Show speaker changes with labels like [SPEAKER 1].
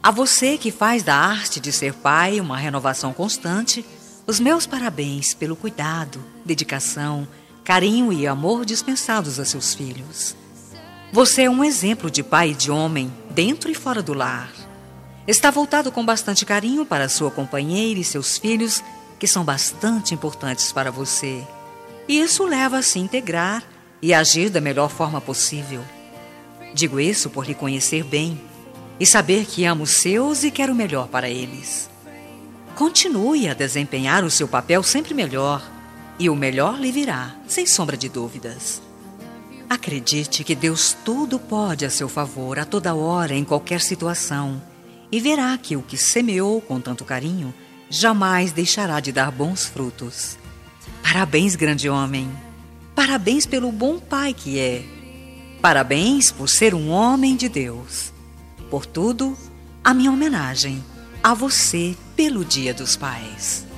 [SPEAKER 1] A você que faz da arte de ser pai uma renovação constante, os meus parabéns pelo cuidado, dedicação, carinho e amor dispensados a seus filhos. Você é um exemplo de pai e de homem, dentro e fora do lar. Está voltado com bastante carinho para sua companheira e seus filhos, que são bastante importantes para você. E isso leva a se integrar e agir da melhor forma possível. Digo isso por lhe conhecer bem e saber que amo os seus e quero o melhor para eles. Continue a desempenhar o seu papel sempre melhor, e o melhor lhe virá, sem sombra de dúvidas. Acredite que Deus tudo pode a seu favor, a toda hora, em qualquer situação, e verá que o que semeou com tanto carinho jamais deixará de dar bons frutos. Parabéns, grande homem! Parabéns pelo bom pai que é! Parabéns por ser um homem de Deus! Por tudo, a minha homenagem a você pelo Dia dos Pais.